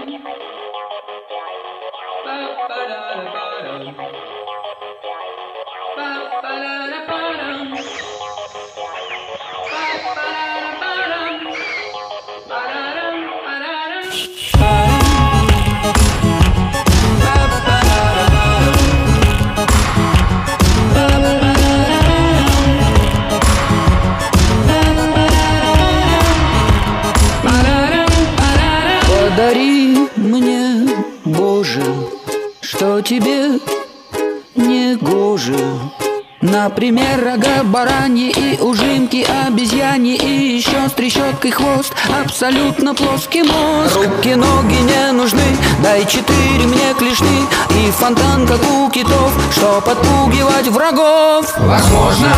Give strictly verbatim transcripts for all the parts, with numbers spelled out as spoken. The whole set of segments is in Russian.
Подари мне, Боже, что тебе не гоже. Например, рога бараньи и ужимки обезьяньи, и еще с трещоткой хвост, абсолютно плоский мозг. Руки, ноги не нужны, дай четыре мне клешни и фонтан, как у китов, чтоб отпугивать врагов. Возможно,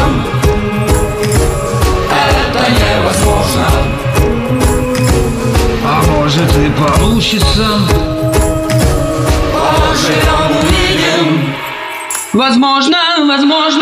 это невозможно, а может и получится. Поживем, увидим. Возможно, возможно.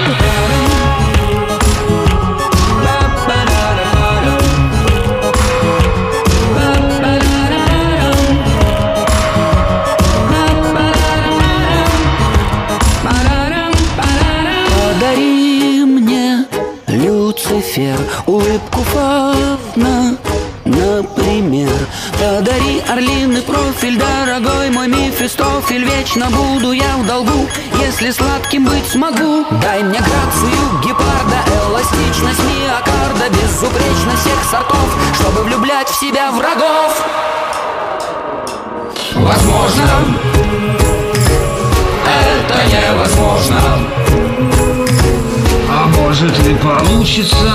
Подари мне, Люцифер, улыбку Фавна, например. Подари орлиный профиль, дорогой мой Мефистофель. Вечно буду я в долгу, если сладким быть смогу. Дай мне грацию гепарда, эластичность миокарда, безупречность всех сортов, чтобы влюблять в себя врагов. Возможно, это невозможно, а может и получится.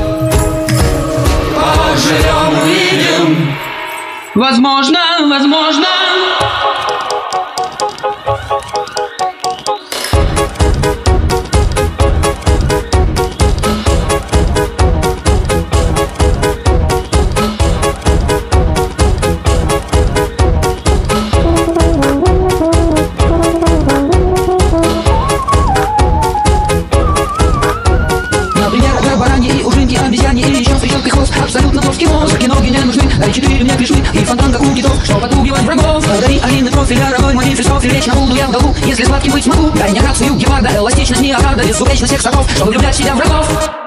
Поживем, увидим. Возможно, возможно. Например, рога бараньи и ужинки обезьяньи, или еще с трещоткой хвост, абсолютно плоский мозг. Руки, ноги не нужны, дай четыре мне клешни и фонтан, как у китов, чтоб отпугивать врагов. Подари орлиный профиль, дорогой мой Мефистофель. Вечно буду я в долгу, если сладким быть смогу. Дай мне грацию гепарда, эластичность миокарда, безупречность всех сортов, чтобы влюблять в себя врагов.